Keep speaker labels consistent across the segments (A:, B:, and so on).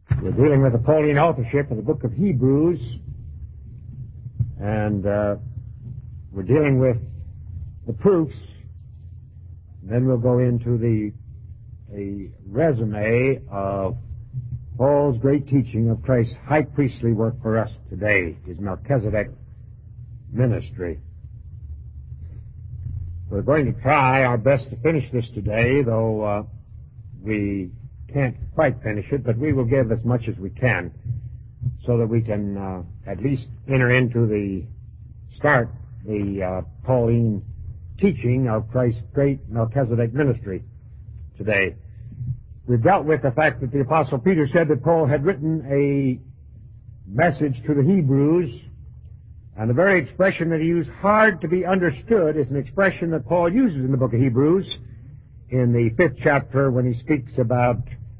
A: We're dealing with the Pauline authorship of the book of Hebrews, and we're dealing with the proofs. And then we'll go into a resume of Paul's great teaching of Christ's high priestly work for us today, his Melchizedek ministry. We're going to try our best to finish this today, though we can't quite finish it, but we will give as much as we can so that we can at least enter into the Pauline teaching of Christ's great Melchizedek ministry today. We've dealt with the fact that the Apostle Peter said that Paul had written a message to the Hebrews, and the very expression that he used, hard to be understood, is an expression that Paul uses in the book of Hebrews in the 5th chapter when he speaks about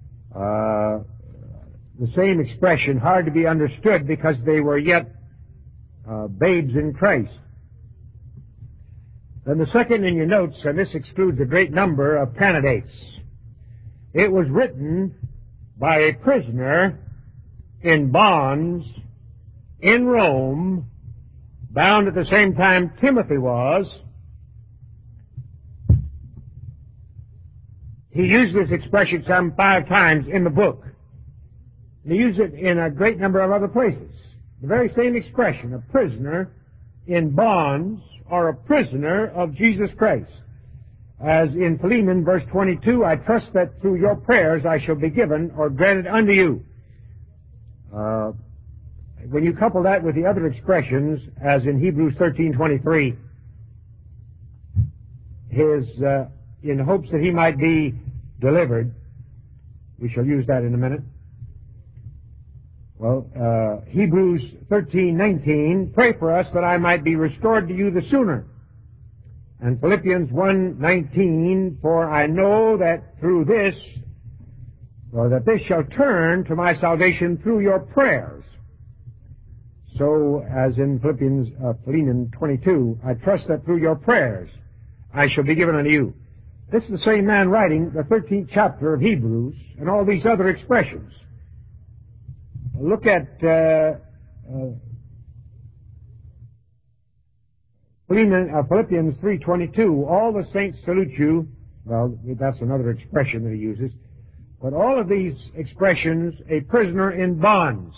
A: the same expression, hard to be understood, because they were yet babes in Christ. Then the second in your notes, and this excludes a great number of candidates, it was written by a prisoner in bonds in Rome, bound at the same time Timothy was. He used this expression some 5 times in the book. He used it in a great number of other places. The very same expression, a prisoner in bonds, or a prisoner of Jesus Christ. As in Philemon, verse 22, I trust that through your prayers I shall be given or granted unto you. When you couple that with the other expressions, as in Hebrews 13:23, in hopes that he might be delivered, we shall use that in a minute. Well, Hebrews 13:19, pray for us that I might be restored to you the sooner. And Philippians 1:19, for I know that through this, or that this shall turn to my salvation through your prayers. So, as in Philemon 22, I trust that through your prayers I shall be given unto you. This is the same man writing the 13th chapter of Hebrews and all these other expressions. Look at Philippians 3:22. All the saints salute you. Well, that's another expression that he uses. But all of these expressions, a prisoner in bonds,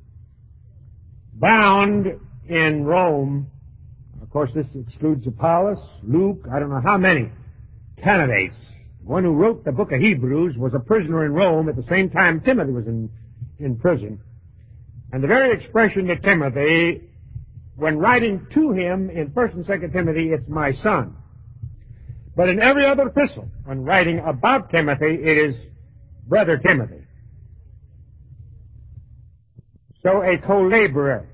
A: bound in Rome. Of course, this excludes Apollos, Luke, I don't know how many candidates. The one who wrote the book of Hebrews was a prisoner in Rome at the same time Timothy was in prison. And the very expression to Timothy, when writing to him in 1st and 2nd Timothy, it's my son. But in every other epistle, when writing about Timothy, it is brother Timothy. So a co-laborer,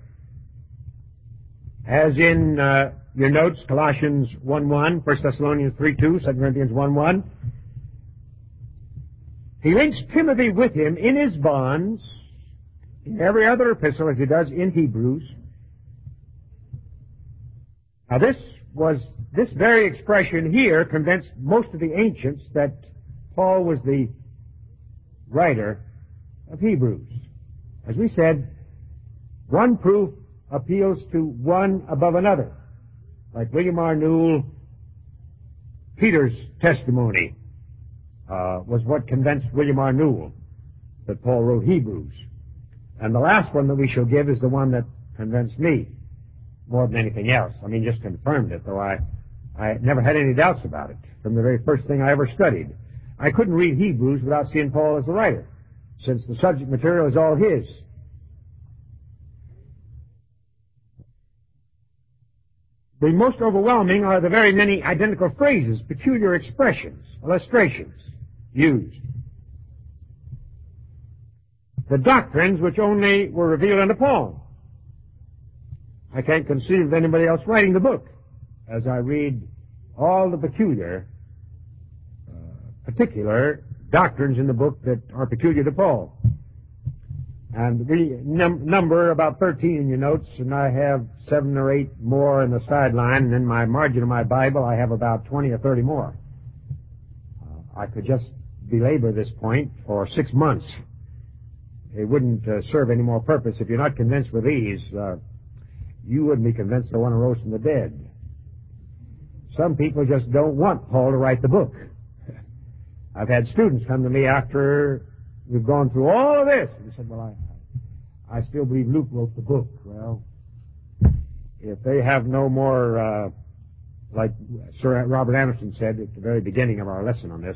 A: as in your notes, Colossians 1:1, 1 Thessalonians 3:2, 2 Corinthians 1:1. He links Timothy with him in his bonds, in every other epistle, as he does in Hebrews. Now this very expression here convinced most of the ancients that Paul was the writer of Hebrews. As we said, one proof appeals to one above another. Like William R. Newell, Peter's testimony was what convinced William R. Newell that Paul wrote Hebrews. And the last one that we shall give is the one that convinced me more than anything else. I mean, just confirmed it, though I never had any doubts about it from the very first thing I ever studied. I couldn't read Hebrews without seeing Paul as the writer, since the subject material is all his. The most overwhelming are the very many identical phrases, peculiar expressions, illustrations used. The doctrines which only were revealed unto Paul. I can't conceive of anybody else writing the book, as I read all the particular doctrines in the book that are peculiar to Paul. And we number about 13 in your notes, and I have 7 or 8 more in the sideline, and in my margin of my Bible I have about 20 or 30 more. I could just belabor this point for 6 months it wouldn't serve any more purpose. If you're not convinced with these, you wouldn't be convinced the one who rose from the dead. Some people just don't want Paul to write the book. I've had students come to me after we've gone through all of this, and they said, well, I still believe Luke wrote the book. Well, if they have no more, like Sir Robert Anderson said at the very beginning of our lesson on this,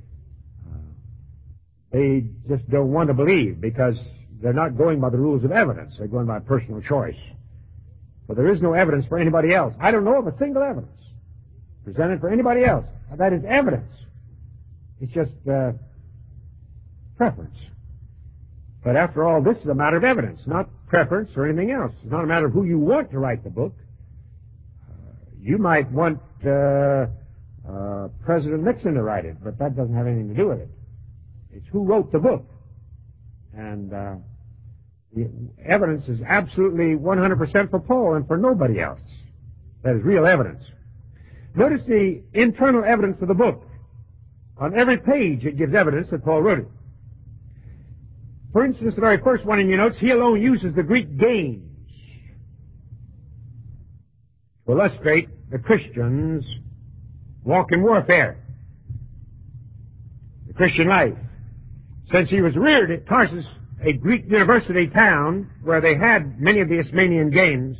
A: they just don't want to believe because they're not going by the rules of evidence. They're going by personal choice. So there is no evidence for anybody else. I don't know of a single evidence presented for anybody else. That is evidence. It's just preference. But after all, this is a matter of evidence, not preference or anything else. It's not a matter of who you want to write the book. You might want President Nixon to write it, but that doesn't have anything to do with it. It's who wrote the book. And the evidence is absolutely 100% for Paul and for nobody else. That is real evidence. Notice the internal evidence of the book. On every page it gives evidence that Paul wrote it. For instance, the very first one in your notes, he alone uses the Greek games to illustrate the Christian's walk in warfare, the Christian life. Since he was reared at Tarsus, a Greek university town where they had many of the Isthmian games,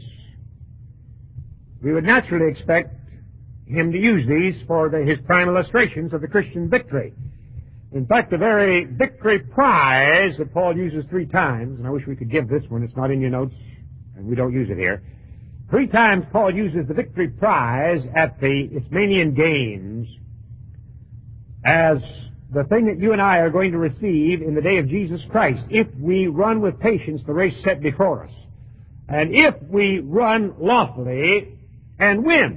A: we would naturally expect him to use these for his prime illustrations of the Christian victory. In fact, the very victory prize that Paul uses 3 times, and I wish we could give this one, it's not in your notes, and we don't use it here. 3 times Paul uses the victory prize at the Isthmian games as the thing that you and I are going to receive in the day of Jesus Christ if we run with patience the race set before us. And if we run lawfully and win.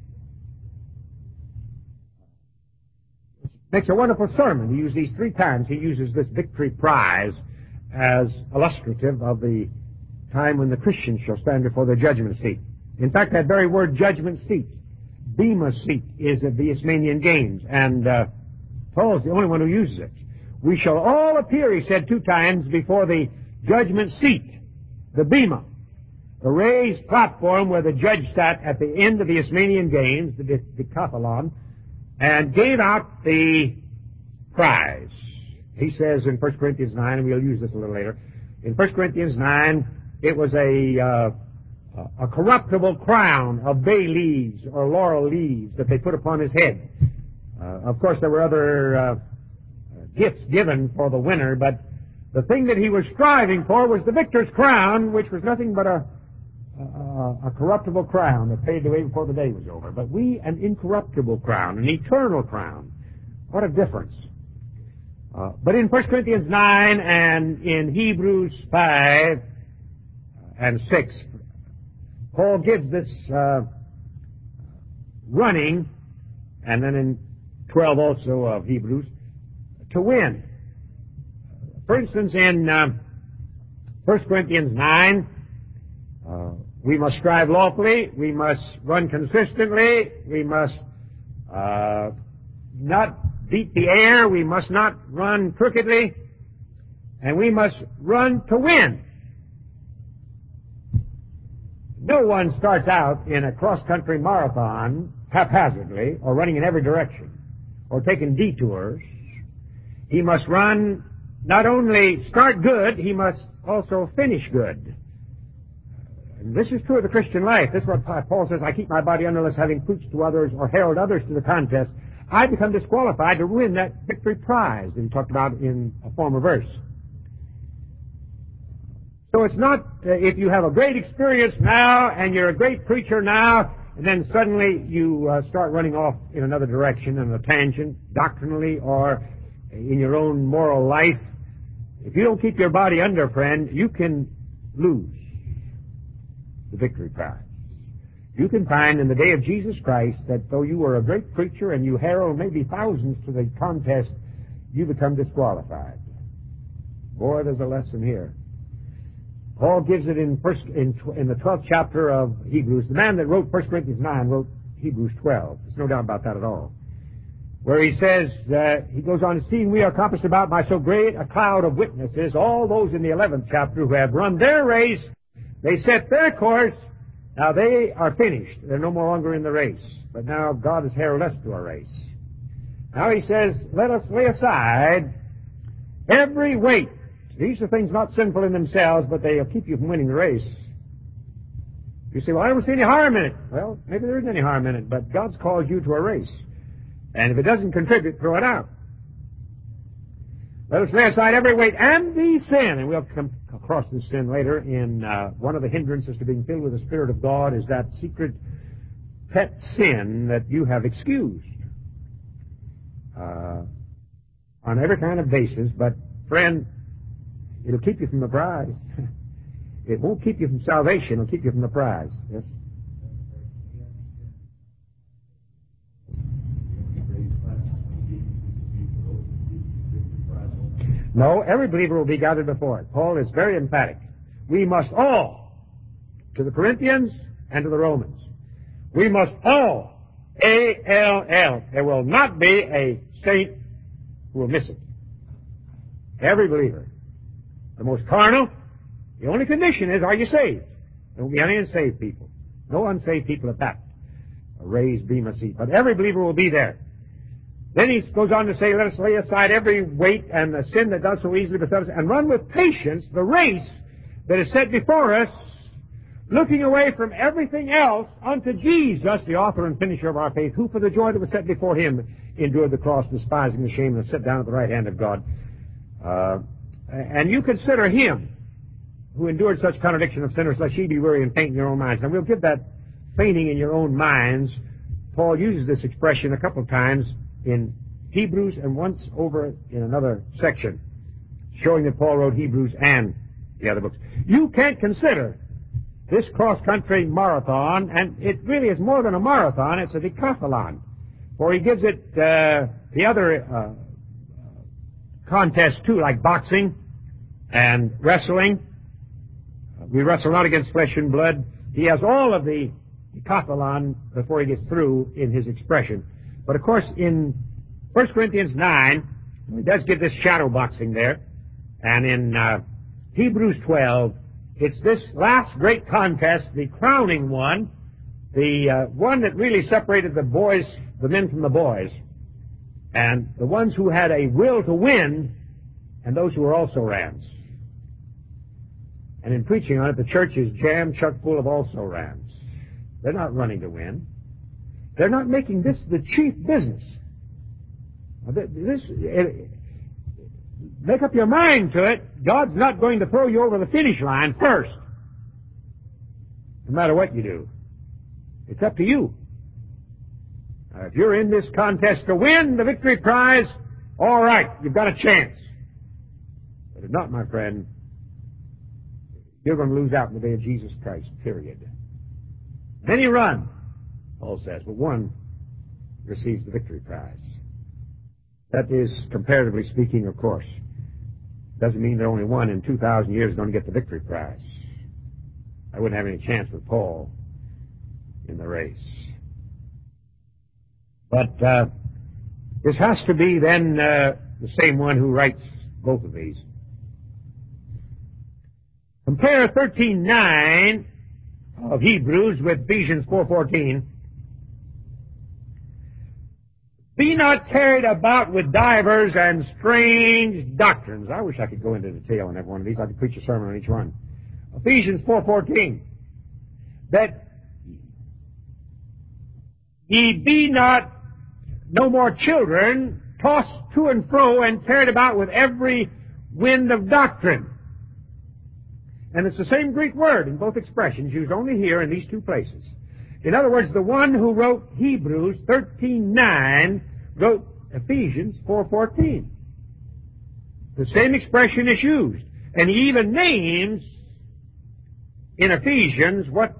A: Makes a wonderful sermon. He uses these 3 times. He uses this victory prize as illustrative of the time when the Christians shall stand before the judgment seat. In fact, that very word judgment seat, bema seat, is of the Isthmian games, and Paul is the only one who uses it. We shall all appear, he said 2 times, before the judgment seat, the bema, the raised platform where the judge sat at the end of the Isthmian games, the decathlon, and gave out the prize. He says in 1 Corinthians 9, and we'll use this a little later, in 1 Corinthians 9, it was a corruptible crown of bay leaves or laurel leaves that they put upon his head. Of course, there were other gifts given for the winner, but the thing that he was striving for was the victor's crown, which was nothing but a corruptible crown that faded away before the day was over. But we, an incorruptible crown, an eternal crown. What a difference. But in 1 Corinthians 9 and in Hebrews 5 and 6, Paul gives this running, and then in 12 also of Hebrews, to win. For instance, in 1 Corinthians 9, we must strive lawfully, we must run consistently, we must not beat the air, we must not run crookedly, and we must run to win. No one starts out in a cross-country marathon haphazardly, or running in every direction, or taking detours. He must run, not only start good, he must also finish good. And this is true of the Christian life. This is what Paul says, I keep my body under lest having preached to others or herald others to the contest, I become disqualified to win that victory prize that he talked about in a former verse. So it's not if you have a great experience now and you're a great preacher now, and then suddenly you start running off in another direction, in a tangent, doctrinally or in your own moral life. If you don't keep your body under, friend, you can lose the victory prize. You can find in the day of Jesus Christ that though you were a great preacher and you herald maybe thousands to the contest, you become disqualified. Boy, there's a lesson here. Paul gives it in the 12th chapter of Hebrews. The man that wrote 1 Corinthians 9 wrote Hebrews 12. There's no doubt about that at all. where he says, he goes on, seeing we are compassed about by so great a cloud of witnesses, all those in the 11th chapter who have run their race, they set their course, now they are finished. They're no more longer in the race. But now God has heralded us to a race. Now he says, let us lay aside every weight. These are things not sinful in themselves, but they'll keep you from winning the race. You say, well, I don't see any harm in it. Well, maybe there isn't any harm in it, but God's called you to a race. And if it doesn't contribute, throw it out. Let us lay aside every weight and the sin. And we'll come across this sin later in one of the hindrances to being filled with the Spirit of God is that secret pet sin that you have excused on every kind of basis. But, friend, it'll keep you from the prize. It won't keep you from salvation. It'll keep you from the prize. Yes? No, every believer will be gathered before it. Paul is very emphatic. We must all, to the Corinthians and to the Romans, we must all, A-L-L. There will not be a saint who will miss it. Every believer. The most carnal, the only condition is, are you saved? There won't be any unsaved people. No unsaved people at that. A raised bema seat. But every believer will be there. Then he goes on to say, let us lay aside every weight and the sin that does so easily beset us, and run with patience the race that is set before us, looking away from everything else unto Jesus, the author and finisher of our faith, who for the joy that was set before him endured the cross, despising the shame, and sat down at the right hand of God. And you consider him who endured such contradiction of sinners, lest ye be weary and faint in your own minds. And we'll give that fainting in your own minds. Paul uses this expression a couple of times in Hebrews and once over in another section, showing that Paul wrote Hebrews and the other books. You can't consider this cross-country marathon, and it really is more than a marathon, it's a decathlon. For he gives it the other contests too, like boxing and wrestling. We wrestle not against flesh and blood. He has all of the decathlon before he gets through in his expression. But of course, in 1 Corinthians 9, he does give this shadow boxing there. And in Hebrews 12, it's this last great contest, the crowning one, the one that really separated the men from the boys, and the ones who had a will to win, and those who were also rans. And in preaching on it, the church is jammed chuck full of also rans. They're not running to win. They're not making this the chief business. Make up your mind to it. God's not going to throw you over the finish line first, no matter what you do. It's up to you. If you're in this contest to win the victory prize, all right, you've got a chance. But if not, my friend, you're going to lose out in the day of Jesus Christ, period. Many run, Paul says, but one receives the victory prize. That is, comparatively speaking, of course. Doesn't mean that only one in 2,000 years is going to get the victory prize. I wouldn't have any chance with Paul in the race. But this has to be then the same one who writes both of these. Compare 13:9 of Hebrews with Ephesians 4:14. Be not carried about with divers and strange doctrines. I wish I could go into detail on every one of these. I could preach a sermon on each one. Ephesians 4:14. That ye be not no more children, tossed to and fro and carried about with every wind of doctrine. And it's the same Greek word in both expressions, used only here in these two places. In other words, the one who wrote Hebrews 13:9 wrote Ephesians 4:14. The same expression is used. And he even names in Ephesians what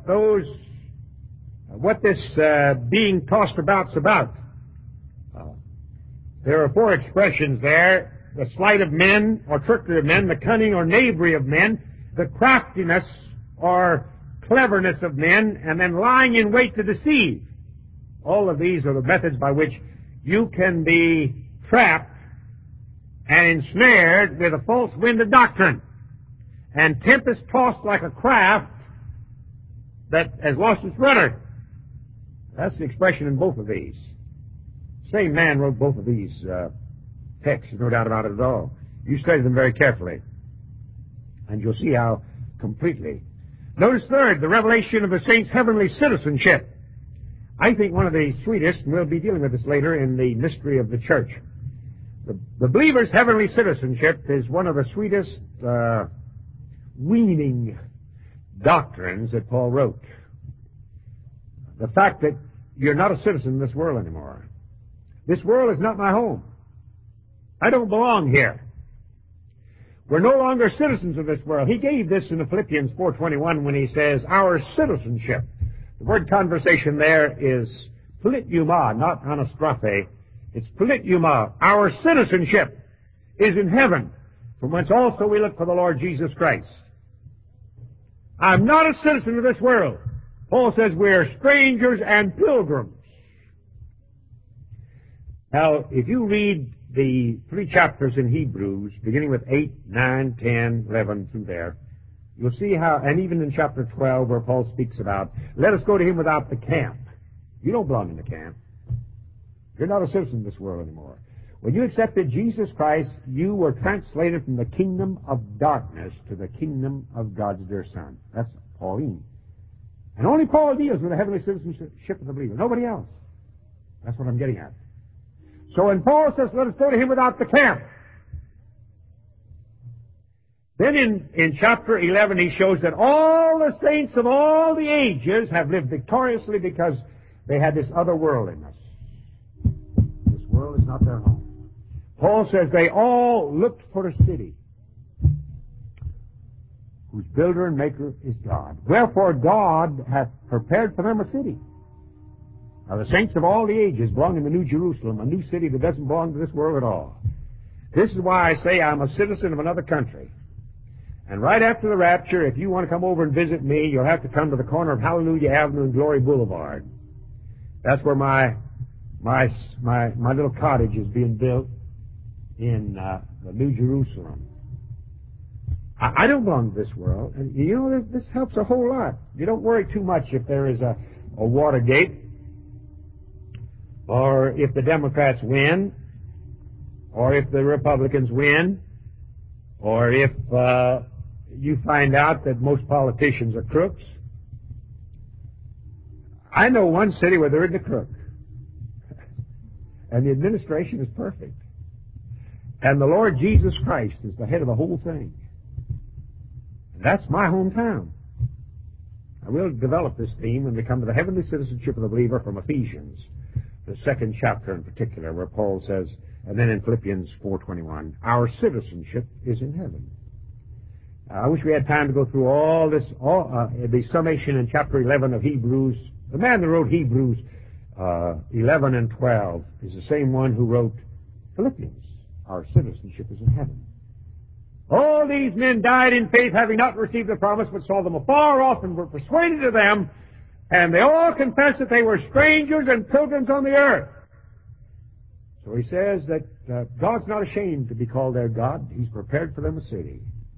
A: this being tossed about's about. There are four expressions there: the sleight of men or trickery of men, the cunning or knavery of men, the craftiness or cleverness of men, and then lying in wait to deceive. All of these are the methods by which you can be trapped and ensnared with a false wind of doctrine and tempest-tossed like a craft that has lost its rudder. That's the expression in both of these. Same man wrote both of these texts, no doubt about it at all. You study them very carefully, and you'll see how completely. Notice third, the revelation of the saints' heavenly citizenship. I think one of the sweetest, and we'll be dealing with this later in the mystery of the church. The believer's heavenly citizenship is one of the sweetest weaning doctrines that Paul wrote. The fact that you're not a citizen of this world anymore. This world is not my home. I don't belong here. We're no longer citizens of this world. He gave this in Philippians 4:21 when he says, our citizenship. The word conversation there is politeuma, not anastrophe. It's politeuma. Our citizenship is in heaven, from whence also we look for the Lord Jesus Christ. I'm not a citizen of this world. Paul says we're strangers and pilgrims. Now, if you read the 3 chapters in Hebrews, beginning with 8, 9, 10, 11, through there, you'll see how, and even in chapter 12 where Paul speaks about, let us go to him without the camp. You don't belong in the camp. You're not a citizen of this world anymore. When you accepted Jesus Christ, you were translated from the kingdom of darkness to the kingdom of God's dear Son. That's Pauline. And only Paul deals with the heavenly citizenship of the believer. Nobody else. That's what I'm getting at. So when Paul says, let us go to him without the camp, then in chapter 11 he shows that all the saints of all the ages have lived victoriously because they had this other world in us. This world is not their home. Paul says they all looked for a city whose builder and maker is God. Wherefore God hath prepared for them a city. Now the saints of all the ages belong in the New Jerusalem, a new city that doesn't belong to this world at all. This is why I say I'm a citizen of another country. And right after the rapture, if you want to come over and visit me, you'll have to come to the corner of Hallelujah Avenue and Glory Boulevard. That's where my little cottage is being built in the New Jerusalem. I don't belong to this world. And you know, this helps a whole lot. You don't worry too much if there is a Watergate, or if the Democrats win, or if the Republicans win, or if you find out that most politicians are crooks. I know one city where there isn't a crook. And the administration is perfect. And the Lord Jesus Christ is the head of the whole thing. And that's my hometown. I will develop this theme when we come to the heavenly citizenship of the believer from Ephesians, the 2nd chapter in particular, where Paul says, and then in Philippians 4:21, our citizenship is in heaven. I wish we had time to go through all this, the summation in chapter 11 of Hebrews. The man that wrote Hebrews 11 and 12 is the same one who wrote Philippians. Our citizenship is in heaven. All these men died in faith, having not received the promise, but saw them afar off and were persuaded of them, and they all confessed that they were strangers and pilgrims on the earth. So he says that God's not ashamed to be called their God. He's prepared for them a city.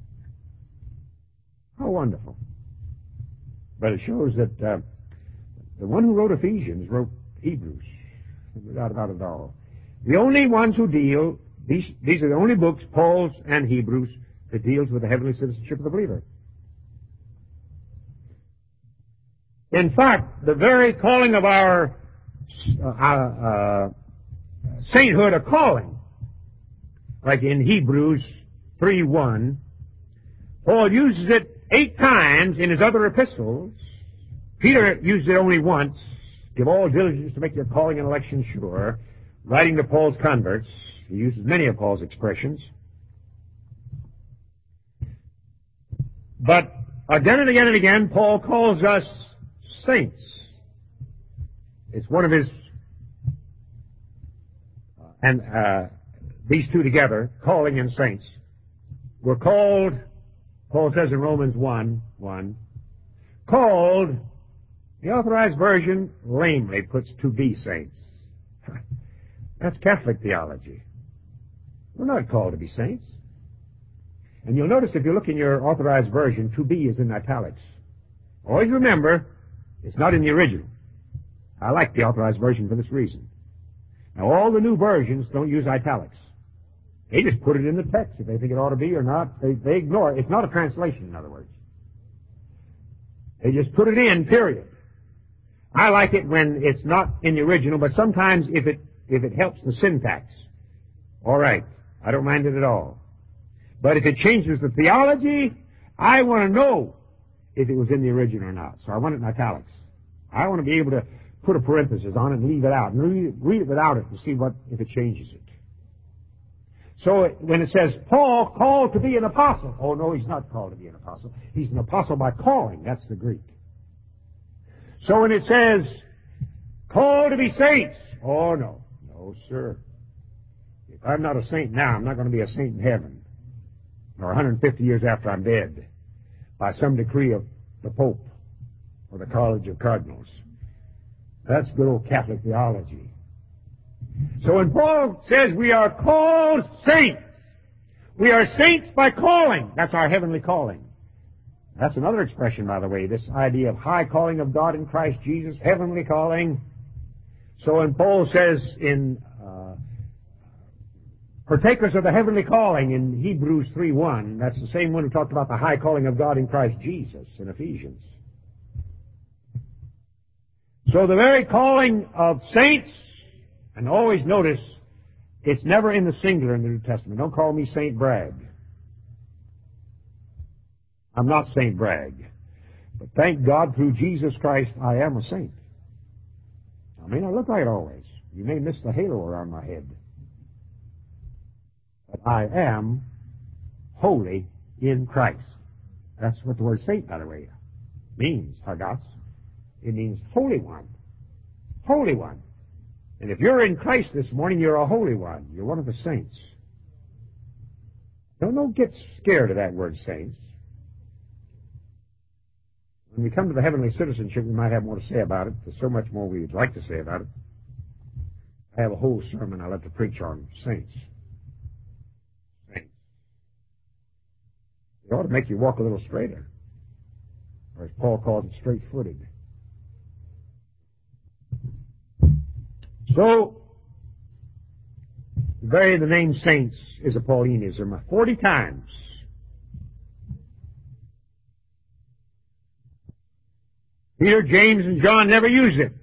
A: How wonderful. But it shows that the one who wrote Ephesians wrote Hebrews. No doubt about it all. The only ones who deal, these are the only books, Paul's and Hebrews, that deals with the heavenly citizenship of the believer. In fact, the very calling of our sainthood, a calling, like in Hebrews 3:1, Paul uses it 8 times in his other epistles. Peter used it only once. Give all diligence to make your calling and election sure. Writing to Paul's converts, he uses many of Paul's expressions. But again and again and again, Paul calls us saints. It's one of his, these two together, calling and saints. We're called, Paul says in Romans 1:1, called, the Authorized Version lamely puts to be saints. That's Catholic theology. We're not called to be saints. And you'll notice if you look in your Authorized Version, to be is in italics. Always remember, it's not in the original. I like the Authorized Version for this reason. Now, all the new versions don't use italics. They just put it in the text if they think it ought to be or not. They ignore it. It's not a translation, in other words. They just put it in, period. I like it when it's not in the original, but sometimes if it helps the syntax, all right, I don't mind it at all. But if it changes the theology, I want to know if it was in the original or not. So I want it in italics. I want to be able to put a parenthesis on it and leave it out, and read it without it to see if it changes it. So when it says, Paul called to be an apostle, oh no, he's not called to be an apostle. He's an apostle by calling. That's the Greek. So when it says, called to be saints, oh no, no sir. If I'm not a saint now, I'm not going to be a saint in heaven, or 150 years after I'm dead, by some decree of the Pope or the College of Cardinals. That's good old Catholic theology. So when Paul says we are called saints, we are saints by calling. That's our heavenly calling. That's another expression, by the way, this idea of high calling of God in Christ Jesus, heavenly calling. So when Paul says in partakers of the heavenly calling in Hebrews 3:1, that's the same one who talked about the high calling of God in Christ Jesus in Ephesians. So the very calling of saints, and always notice, it's never in the singular in the New Testament. Don't call me Saint Bragg. I'm not Saint Bragg. But thank God through Jesus Christ I am a saint. I may not look like it always. You may miss the halo around my head. But I am holy in Christ. That's what the word saint, by the way, means, Hagas. It means holy one. Holy one. And if you're in Christ this morning, you're a holy one. You're one of the saints. Don't get scared of that word saints. When we come to the heavenly citizenship, we might have more to say about it. There's so much more we would like to say about it. I have a whole sermon I love to preach on saints. Saints. It ought to make you walk a little straighter. Or as Paul calls it, straight-footed. So, the name saints is a Paulinism 40 times. Peter, James, and John never use it.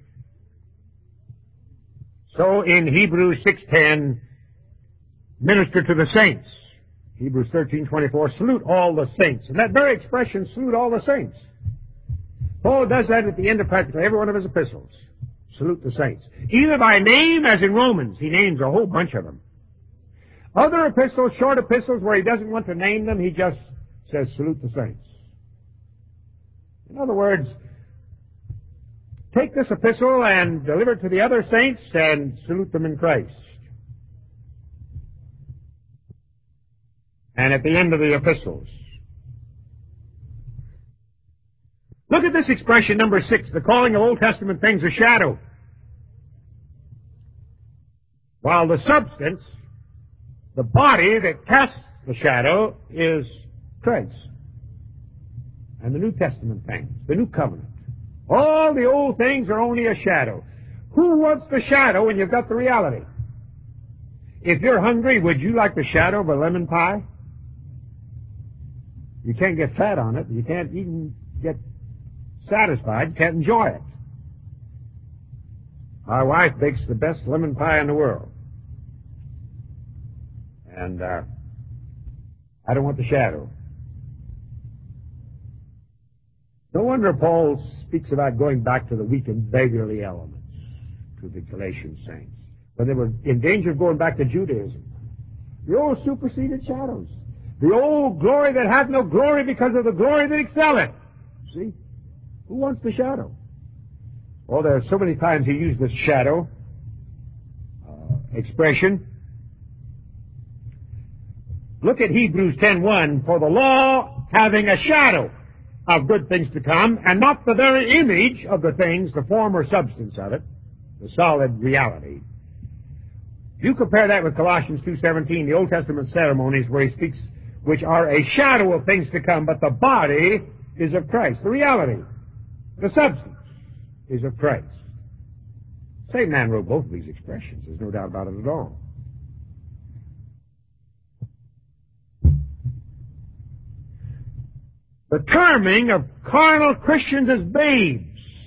A: So in Hebrews 6:10, minister to the saints. Hebrews 13:24, salute all the saints. And that very expression, salute all the saints. Paul does that at the end of practically every one of his epistles. Salute the saints. Either by name, as in Romans, he names a whole bunch of them. Other epistles, short epistles, where he doesn't want to name them, he just says, salute the saints. In other words, take this epistle and deliver it to the other saints and salute them in Christ. And at the end of the epistles, look at this expression, number 6, the calling of Old Testament things a shadow. While the substance, the body that casts the shadow, is Christ. And the New Testament things, the New Covenant. All the old things are only a shadow. Who wants the shadow when you've got the reality? If you're hungry, would you like the shadow of a lemon pie? You can't get fat on it. You can't even get satisfied. You can't enjoy it. My wife bakes the best lemon pie in the world. And I don't want the shadow. No wonder Paul speaks about going back to the weak and beggarly elements, to the Galatian saints. But they were in danger of going back to Judaism. The old superseded shadows. The old glory that hath no glory because of the glory that excelleth. See? Who wants the shadow? Well, there are so many times he used this shadow expression. Look at Hebrews 10:1. For the law having a shadow of good things to come, and not the very image of the things, the form or substance of it, the solid reality. You compare that with Colossians 2:17, the Old Testament ceremonies where he speaks, which are a shadow of things to come, but the body is of Christ. The reality, the substance, is of Christ. The same man wrote both of these expressions. There's no doubt about it at all. The terming of carnal Christians as babes.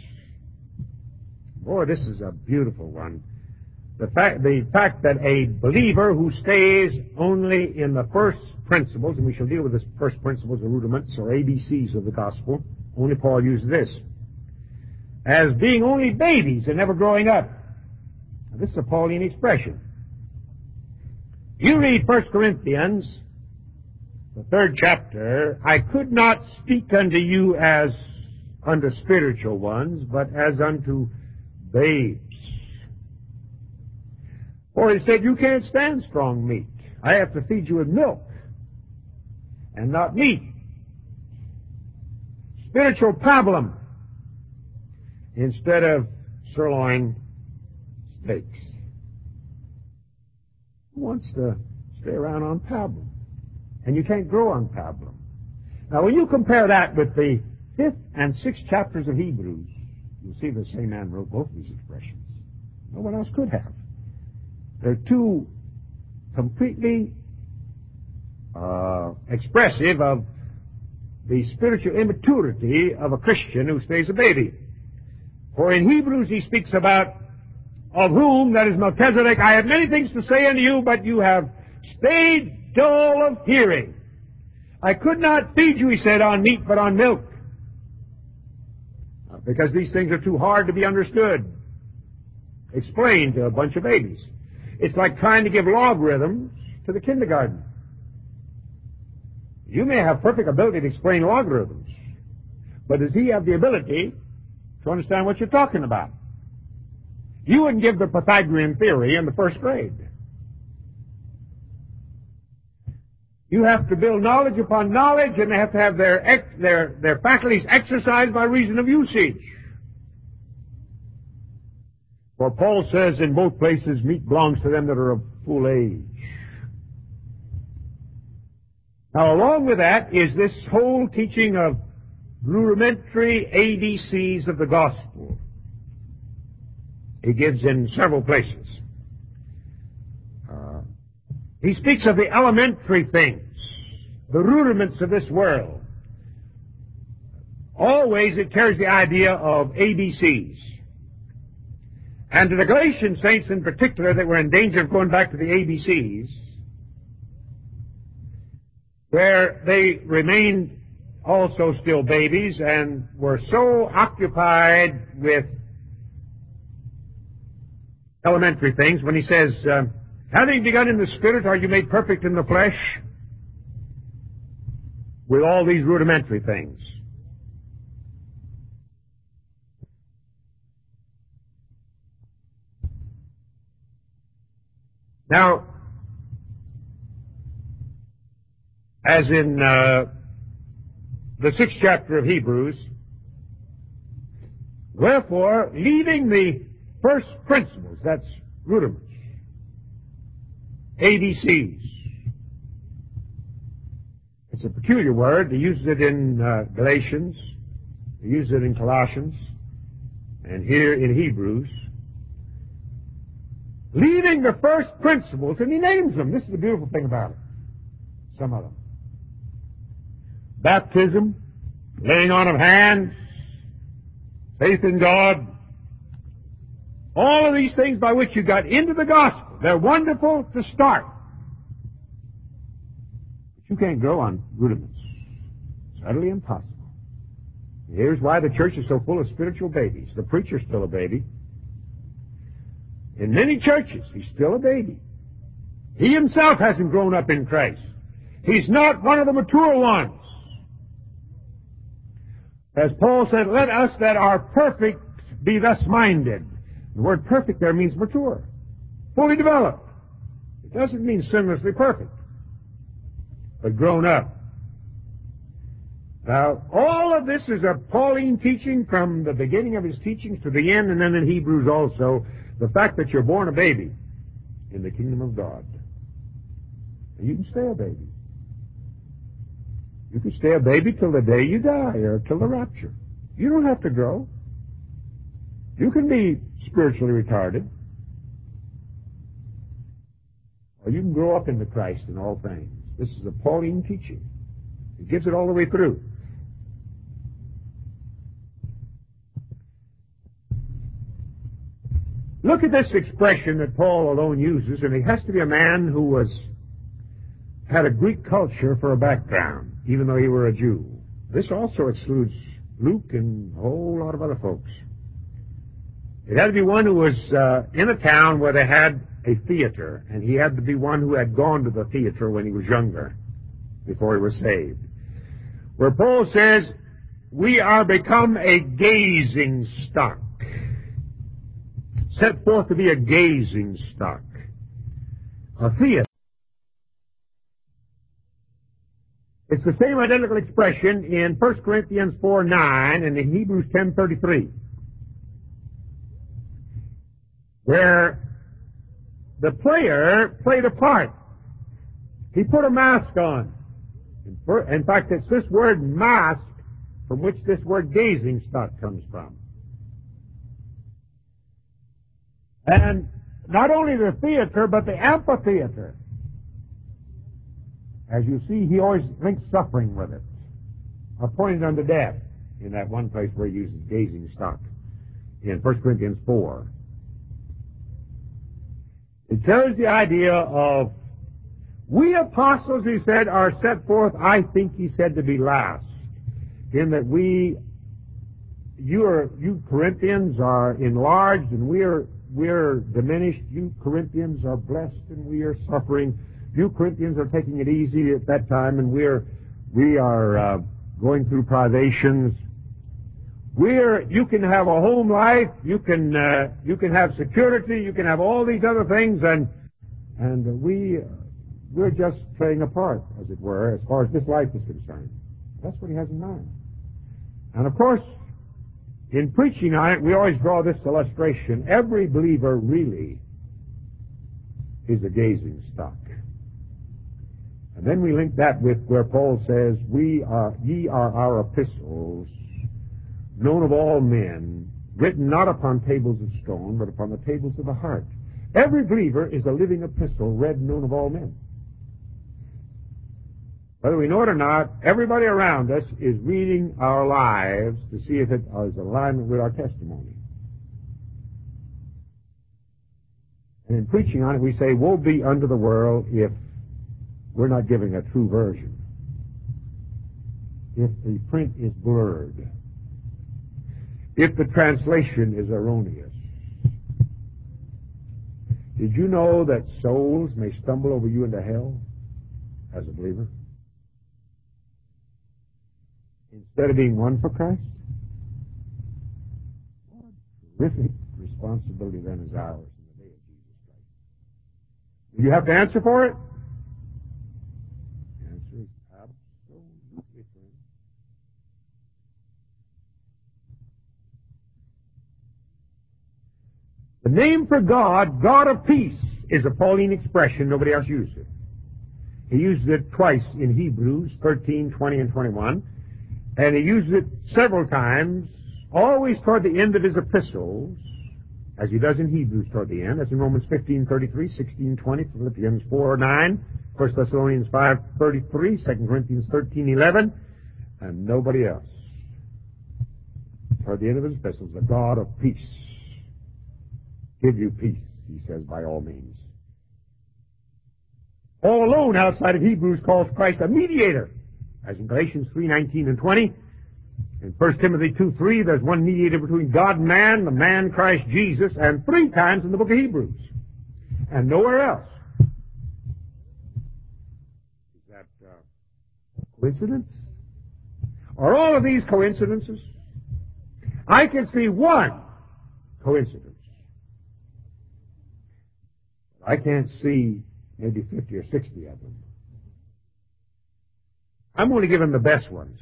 A: Boy, this is a beautiful one. The fact that a believer who stays only in the first principles, and we shall deal with the first principles, the rudiments, or ABCs of the gospel, only Paul uses this, as being only babies and never growing up. Now, this is a Pauline expression. You read 1 Corinthians, the 3rd chapter, I could not speak unto you as unto spiritual ones, but as unto babes. For he said, you can't stand strong meat. I have to feed you with milk and not meat. Spiritual pablum instead of sirloin steaks. Who wants to stay around on pablum? And you can't grow on pablum. Now, when you compare that with the 5th and 6th chapters of Hebrews, you'll see the same man wrote both of these expressions. No one else could have. They're two completely expressive of the spiritual immaturity of a Christian who stays a baby. For in Hebrews he speaks about, of whom, that is Melchizedek, I have many things to say unto you, but you have stayed dull of hearing. I could not feed you, he said, on meat, but on milk. Because these things are too hard to be understood, explained to a bunch of babies. It's like trying to give logarithms to the kindergarten. You may have perfect ability to explain logarithms, but does he have the ability to understand what you're talking about? You wouldn't give the Pythagorean theory in the 1st grade. You have to build knowledge upon knowledge, and they have to have their faculties exercised by reason of usage. For Paul says in both places, meat belongs to them that are of full age. Now, along with that is this whole teaching of rudimentary ABCs of the gospel. He gives in several places. He speaks of the elementary things, the rudiments of this world. Always it carries the idea of ABCs. And to the Galatian saints in particular that were in danger of going back to the ABCs, where they remained also still babies and were so occupied with elementary things, when he says, having begun in the Spirit, are you made perfect in the flesh? With all these rudimentary things. Now, as in the 6th chapter of Hebrews, wherefore, leaving the first principles, that's rudiments, ABCs. It's a peculiar word. He uses it in Galatians. He uses it in Colossians. And here in Hebrews. Leaving the first principles, and he names them. This is the beautiful thing about it. Some of them. Baptism, laying on of hands, faith in God. All of these things by which you got into the gospel. They're wonderful to start. But you can't grow on rudiments. It's utterly impossible. Here's why the church is so full of spiritual babies. The preacher's still a baby. In many churches, he's still a baby. He himself hasn't grown up in Christ. He's not one of the mature ones. As Paul said, let us that are perfect be thus minded. The word perfect there means mature, fully developed. It doesn't mean sinlessly perfect, but grown up. Now, all of this is a Pauline teaching from the beginning of his teachings to the end, and then in Hebrews also. The fact that you're born a baby in the kingdom of God. And you can stay a baby. You can stay a baby till the day you die or till the rapture. You don't have to grow. You can be spiritually retarded. Or you can grow up into Christ in all things. This is a Pauline teaching. It gives it all the way through. Look at this expression that Paul alone uses, and it has to be a man who had a Greek culture for a background, even though he were a Jew. This also excludes Luke and a whole lot of other folks. It had to be one who was in a town where they had a theater, and he had to be one who had gone to the theater when he was younger, before he was saved. Where Paul says, we are become a gazing stock. Set forth to be a gazing stock. A theater. It's the same identical expression in 1 Corinthians 4:9 and in Hebrews 10:33, where the player played a part. He put a mask on. In fact, it's this word mask from which this word gazing stock comes from. And not only the theater, but the amphitheater. As you see, he always links suffering with it, appointed unto death, in that one place where he uses gazing stock, in 1 Corinthians 4. It tells the idea of, we apostles, he said, are set forth, I think he said, to be last, in that you Corinthians are enlarged and we're diminished. You Corinthians are blessed and we are suffering. You Corinthians are taking it easy at that time, and we are going through privations. You can have a home life. You can have security. You can have all these other things, and we're just playing a part, as it were, as far as this life is concerned. That's what he has in mind. And of course, in preaching on it, we always draw this illustration. Every believer really is a gazing stock. And then we link that with where Paul says, ye are our epistles, known of all men, written not upon tables of stone, but upon the tables of the heart. Every believer is a living epistle, read and known of all men. Whether we know it or not, everybody around us is reading our lives to see if it is in alignment with our testimony. And in preaching on it, we say, woe be unto the world if we're not giving a true version. If the print is blurred. If the translation is erroneous. Did you know that souls may stumble over you into hell as a believer? Instead of being won for Christ? What a terrific responsibility then is ours in the day of Jesus Christ. Do you have to answer for it? The answer is absolutely, friend. The name for God, God of peace, is a Pauline expression. Nobody else used it. He uses it twice in Hebrews 13, 20, and 21. And he uses it several times, always toward the end of his epistles, as he does in Hebrews toward the end. That's in Romans 15:33, 16:20, Philippians 4:9, 1 Thessalonians 5:33, 2 Corinthians 13:11, and nobody else. Toward the end of his epistles, the God of peace. Give you peace, he says, by all means. All alone outside of Hebrews calls Christ a mediator, as in Galatians 3:19 and 20. In 1 Timothy 2:3, there's one mediator between God and man, the man Christ Jesus, and 3 times in the book of Hebrews. And nowhere else. Is that coincidence? Are all of these coincidences? I can see one coincidence. I can't see maybe 50 or 60 of them. I'm going to give them the best ones.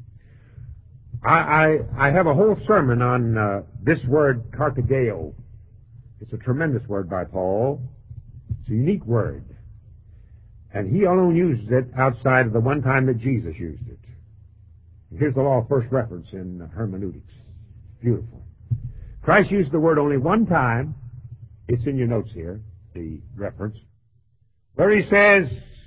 A: I have a whole sermon on this word, cartageo. It's a tremendous word by Paul. It's a unique word. And he alone uses it outside of the one time that Jesus used it. And here's the law of first reference in hermeneutics. Beautiful. Christ used the word only one time. It's in your notes here, the reference, where he says,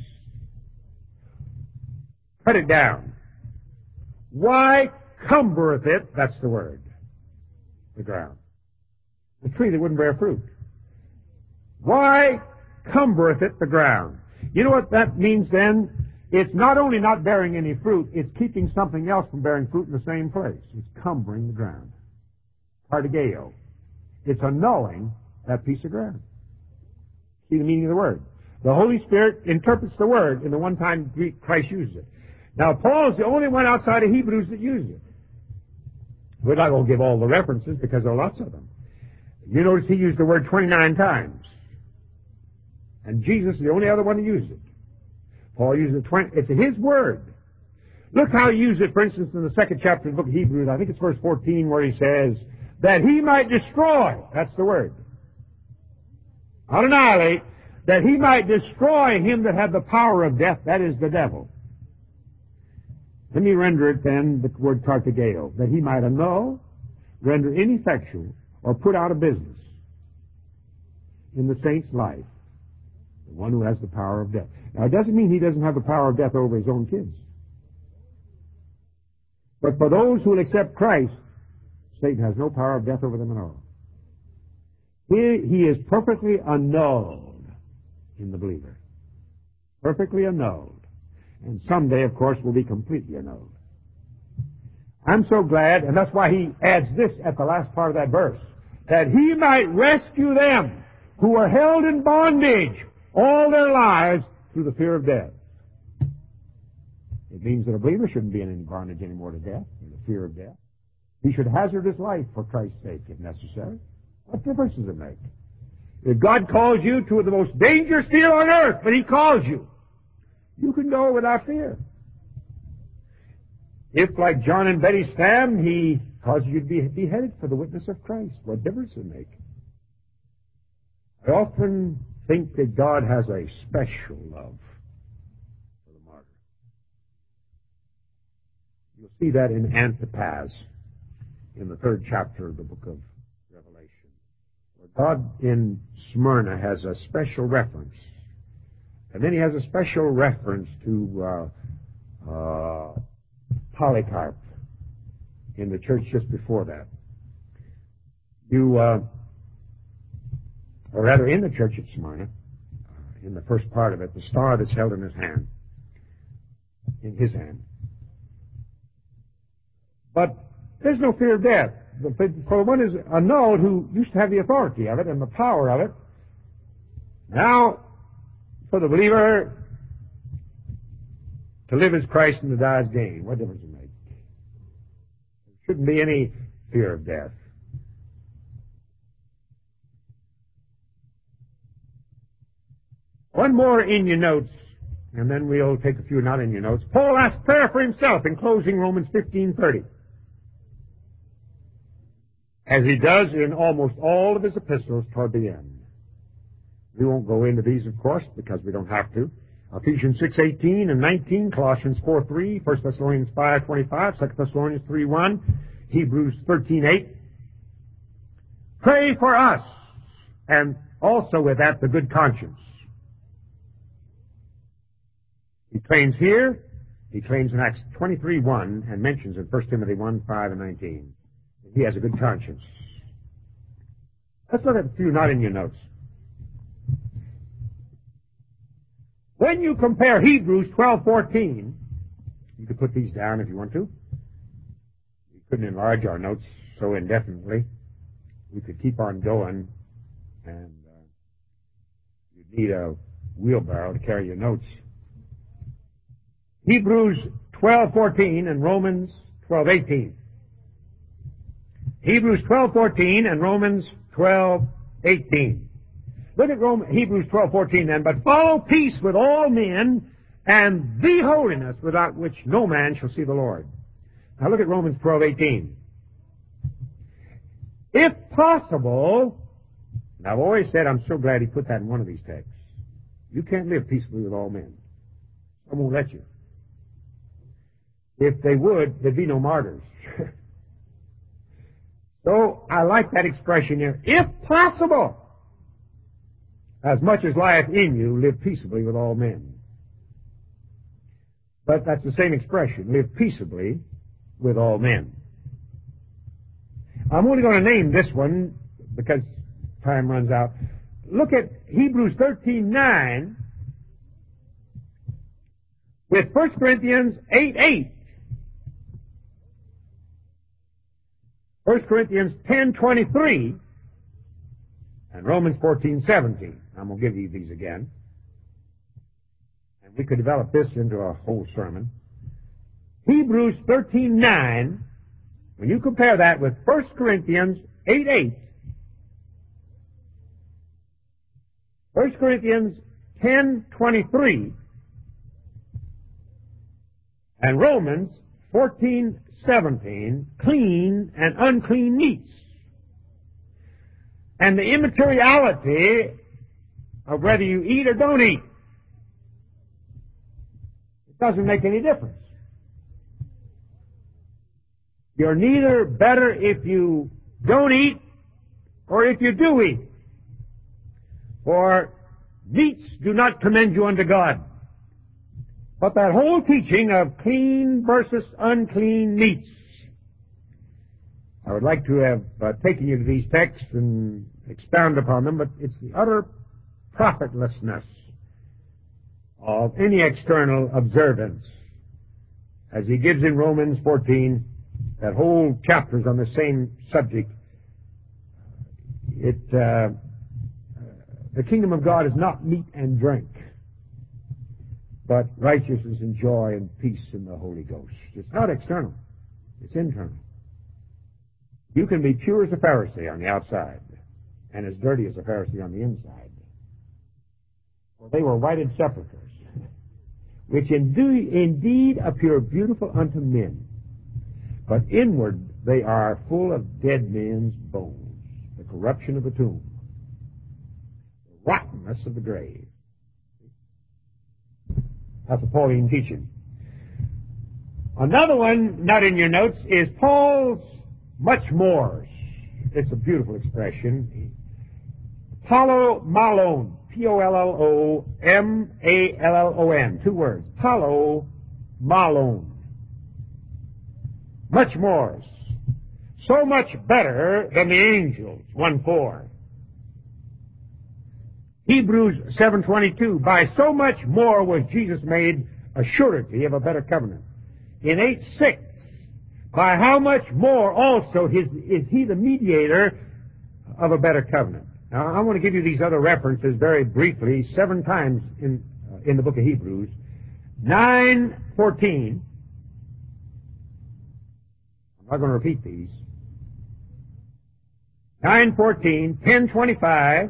A: cut it down. Why cumbereth it, that's the word, the ground. The tree that wouldn't bear fruit. Why cumbereth it the ground? You know what that means then? It's not only not bearing any fruit, it's keeping something else from bearing fruit in the same place. It's cumbering the ground. Partigeo. It's annulling that piece of ground. See the meaning of the word. The Holy Spirit interprets the word in the one time Greek Christ uses it. Now, Paul's the only one outside of Hebrews that uses it. We're not going to give all the references because there are lots of them. You notice he used the word 29 times. And Jesus is the only other one to use it. Paul uses it 20. It's his word. Look how he used it, for instance, in the second chapter of the book of Hebrews. I think it's verse 14 where he says, that he might destroy. That's the word. Not annihilate. That he might destroy him that had the power of death. That is the devil. Let me render it then, the word partigeo. That he might annul, render ineffectual, or put out of business in the saint's life. The one who has the power of death. Now, it doesn't mean he doesn't have the power of death over his own kids. But for those who will accept Christ, Satan has no power of death over them at all. He is perfectly annulled in the believer. Perfectly annulled. And someday, of course, will be completely annulled. I'm so glad, and that's why he adds this at the last part of that verse, that he might rescue them who are held in bondage all their lives through the fear of death. It means that a believer shouldn't be in any bondage anymore to death, in the fear of death. He should hazard his life for Christ's sake, if necessary. What difference does it make? If God calls you to the most dangerous field on earth, but he calls you, you can go without fear. If, like John and Betty Stam, he causes you to be beheaded for the witness of Christ, what difference does it make? I often think that God has a special love for the martyr. You'll see that in Antipas, in the 3rd chapter of the book of Revelation, where God in Smyrna has a special reference. And then he has a special reference to Polycarp in the church just before that. Or rather in the church at Smyrna, in the first part of it, the star that's held in his hand. But there's no fear of death. For one is annulled who used to have the authority of it and the power of it. Now, for the believer, to live is Christ and to die is gain. What difference does it make? There shouldn't be any fear of death. One more in your notes, and then we'll take a few not in your notes. Paul asked prayer for himself in closing Romans 15:30. As he does in almost all of his epistles toward the end. We won't go into these, of course, because we don't have to. Ephesians 6:18 and 19, Colossians 4:3, 1 Thessalonians 5:25, 2 Thessalonians 3:1, Hebrews 13:8. Pray for us, and also with that, the good conscience. He claims here, he claims in Acts 23:1, and mentions in 1 Timothy 1:5 and 19. He has a good conscience. Let's look at a few not in your notes. When you compare Hebrews 12:14, you could put these down if you want to. We couldn't enlarge our notes so indefinitely. We could keep on going, and you'd need a wheelbarrow to carry your notes. Hebrews 12:14 and Romans 12:18. Hebrews 12:14 and Romans 12:18. Look at Hebrews 12:14 then. But follow peace with all men and the holiness without which no man shall see the Lord. Now look at Romans 12:18. If possible, and I've always said I'm so glad he put that in one of these texts. You can't live peaceably with all men. Some won't let you. If they would, there'd be no martyrs. So I like that expression there. If possible, as much as lieth in you, live peaceably with all men. But that's the same expression, live peaceably with all men. I'm only going to name this one because time runs out. Look at Hebrews 13:9 with 1 Corinthians 8:8. 1 Corinthians 10:23 and Romans 14:17. I'm going to give you these again. And we could develop this into a whole sermon. Hebrews 13:9, when you compare that with 1 Corinthians 8:8, 1 Corinthians 10:23, and Romans 14:17, clean and unclean meats, and the immateriality of whether you eat or don't eat. It doesn't make any difference. You're neither better if you don't eat or if you do eat. For meats do not commend you unto God. But that whole teaching of clean versus unclean meats, I would like to have taken you to these texts and expound upon them, but it's the utter profitlessness of any external observance. As he gives in Romans 14, that whole chapter's on the same subject. The kingdom of God is not meat and drink, but righteousness and joy and peace in the Holy Ghost. It's not external. It's internal. You can be pure as a Pharisee on the outside and as dirty as a Pharisee on the inside. For they were whited sepulchres, which indeed appear beautiful unto men, but inward they are full of dead men's bones, the corruption of the tomb, the rottenness of the grave. That's a Pauline teaching. Another one, not in your notes, is Paul's much mores. It's a beautiful expression. Palomallon. P-O-L-L-O-M-A-L-L-O-N. 2 words. Palomallon. Much mores. So much better than the angels. 1:4. Hebrews 7:22. By so much more was Jesus made a surety of a better covenant. In 8:6. By how much more also is he the mediator of a better covenant? Now, I want to give you these other references very briefly, 7 times in the book of Hebrews. 9:14. I'm not going to repeat these. 9:14, 10:25,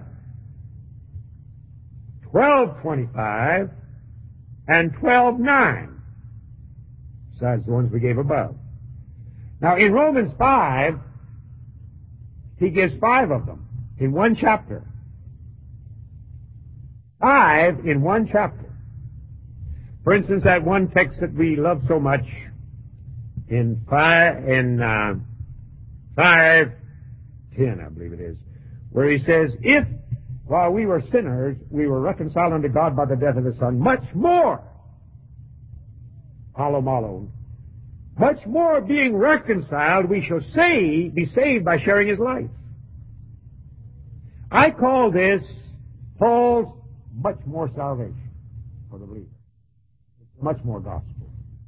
A: 12:25, and 12:9, besides the ones we gave above. Now, in Romans 5, he gives 5 of them in one chapter. 5 in one chapter. For instance, that one text that we love so much in 5:10, I believe it is, where he says, if while we were sinners, we were reconciled unto God by the death of His Son, much more, palomallon, much more being reconciled, we shall be saved by sharing His life. I call this Paul's much more salvation for the believer. It's much more gospel.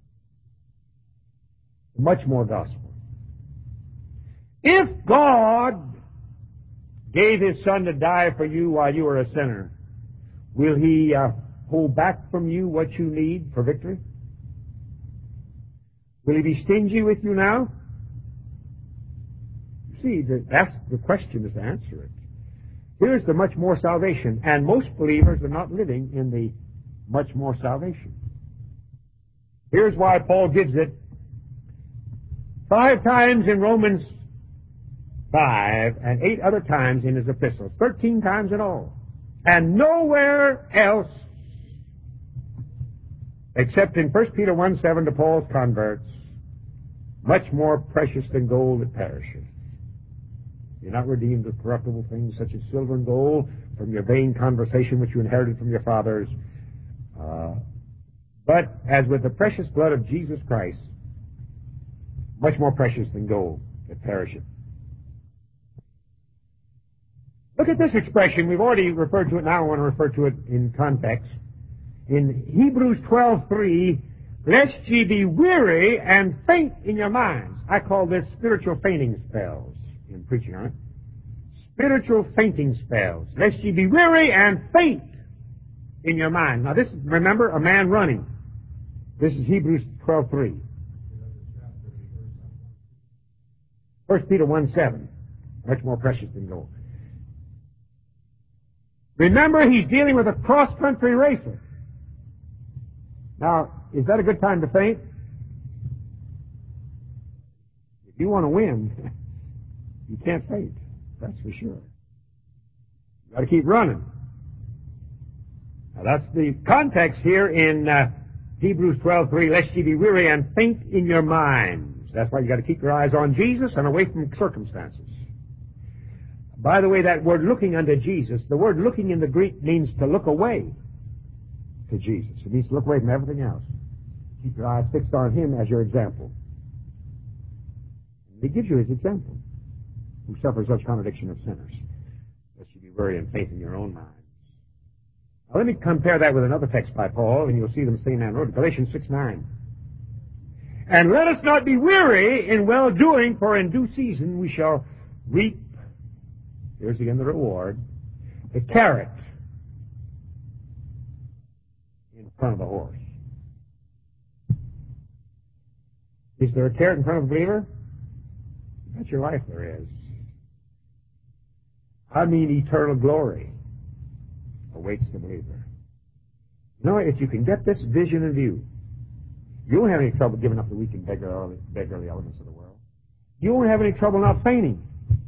A: Much more gospel. If God gave His Son to die for you while you were a sinner, will He hold back from you what you need for victory? Will He be stingy with you now? You see, that's the question, is to answer it. Here's the much more salvation, and most believers are not living in the much more salvation. Here's why Paul gives it 5 times in Romans 5 and 8 other times in his epistles, 13 times in all. And nowhere else except in 1 Peter 1:7 to Paul's converts, much more precious than gold that perishes. You're not redeemed with corruptible things such as silver and gold from your vain conversation which you inherited from your fathers, but as with the precious blood of Jesus Christ, much more precious than gold that perisheth. Look at this expression. We've already referred to it. Now I want to refer to it in context. In Hebrews 12:3, lest ye be weary and faint in your minds. I call this spiritual fainting spells in preaching on it. Spiritual fainting spells. Lest ye be weary and faint in your mind. Now this is, remember, a man running. This is Hebrews 12:3. 1 Peter 1:7. Much more precious than gold. Remember, he's dealing with a cross-country racer. Now, is that a good time to faint? If you want to win, you can't faint. That's for sure. You've got to keep running. Now, that's the context here in Hebrews 12:3, lest ye be weary and faint in your minds. That's why you've got to keep your eyes on Jesus and away from circumstances. By the way, that word looking unto Jesus, the word looking in the Greek means to look away to Jesus. It means to look away from everything else. Keep your eyes fixed on Him as your example. And He gives you His example, who suffers such contradiction of sinners, lest you be weary and faint in your own minds. Now let me compare that with another text by Paul, and you'll see them same man wrote, Galatians 6:9. And let us not be weary in well-doing, for in due season we shall reap. Here's again the reward. The carrot in front of the horse. Is there a carrot in front of a believer? Bet your life there is. I mean eternal glory awaits the believer. You know, if you can get this vision in view, you won't have any trouble giving up the weak and beggarly elements of the world. You won't have any trouble not fainting.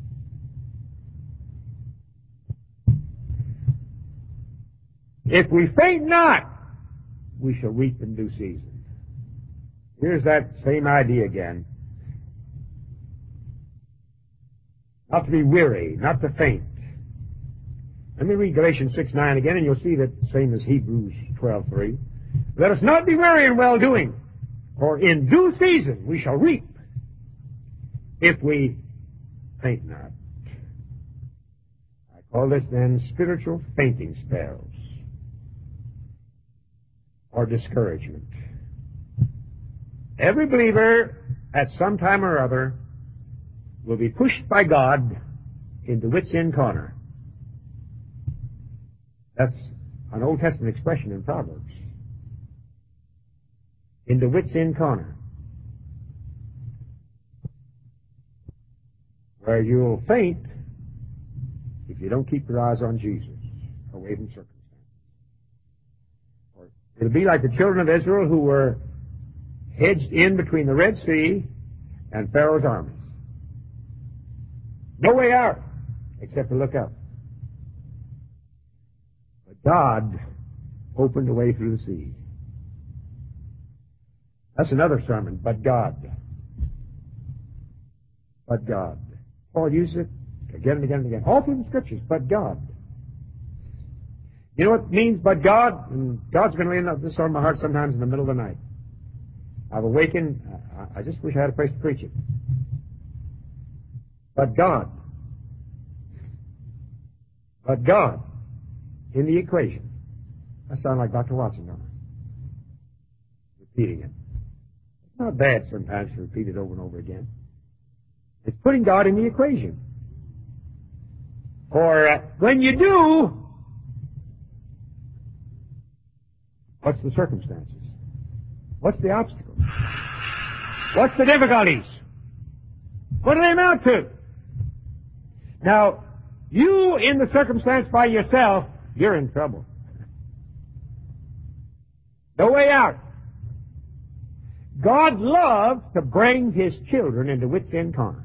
A: If we faint not, we shall reap in due season. Here's that same idea again. Not to be weary, not to faint. Let me read Galatians 6:9 again, and you'll see that same as Hebrews 12:3. Let us not be weary in well-doing, for in due season we shall reap if we faint not. I call this then spiritual fainting spells, or discouragement. Every believer at some time or other will be pushed by God into wit's end corner. That's an Old Testament expression in Proverbs. Into wit's end corner, where you'll faint if you don't keep your eyes on Jesus, away from circumstances. It'll be like the children of Israel who were hedged in between the Red Sea and Pharaoh's armies. No way out except to look up. But God opened a way through the sea. That's another sermon, but God. But God. Paul uses it again and again and again. All through the Scriptures, but God. You know what it means, but God? And God's been laying this on my heart sometimes in the middle of the night. I've awakened. I just wish I had a place to preach it. But God. But God in the equation. I sound like Dr. Watson, don't I? Repeating it. It's not bad sometimes to repeat it over and over again. It's putting God in the equation. For when you do, what's the circumstances? What's the obstacles? What's the difficulties? What do they amount to? Now, you in the circumstance by yourself, you're in trouble. No way out. God loves to bring His children into wit's end corner.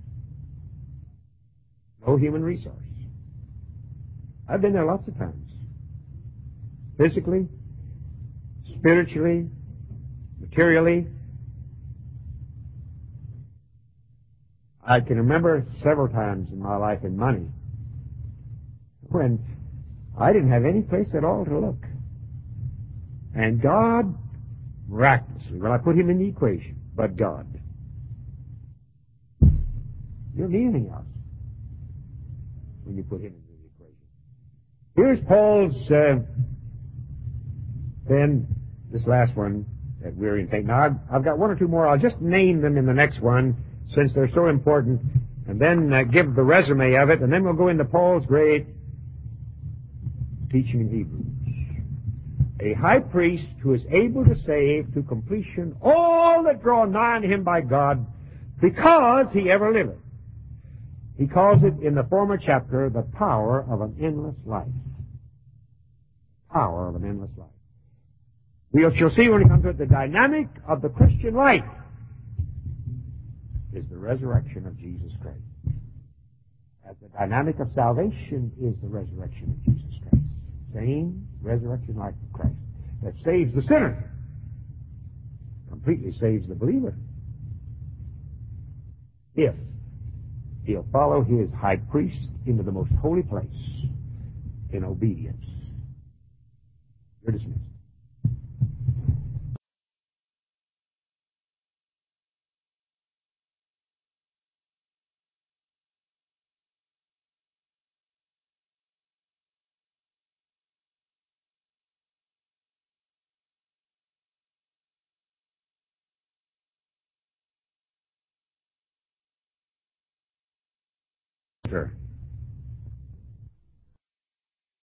A: No human resource. I've been there lots of times. Physically, spiritually, materially. I can remember several times in my life in money when I didn't have any place at all to look. And God, miraculously, well, I put him in the equation, but God. You don't need anything else when you put him into the equation. Here's Paul's, then, this last one that we're in faith. Now, I've got one or two more. I'll just name them in the next one since they're so important, and then give the resume of it, and then we'll go into Paul's great teaching in Hebrews. A high priest who is able to save to completion all that draw nigh unto him by God, because he ever liveth. He calls it in the former chapter the power of an endless life. Power of an endless life. We shall see when we come to it, the dynamic of the Christian life is the resurrection of Jesus Christ. As the dynamic of salvation is the resurrection of Jesus Christ. Same resurrection life of Christ that saves the sinner, completely saves the believer, if he'll follow his high priest into the most holy place in obedience. You're dismissed. Sure.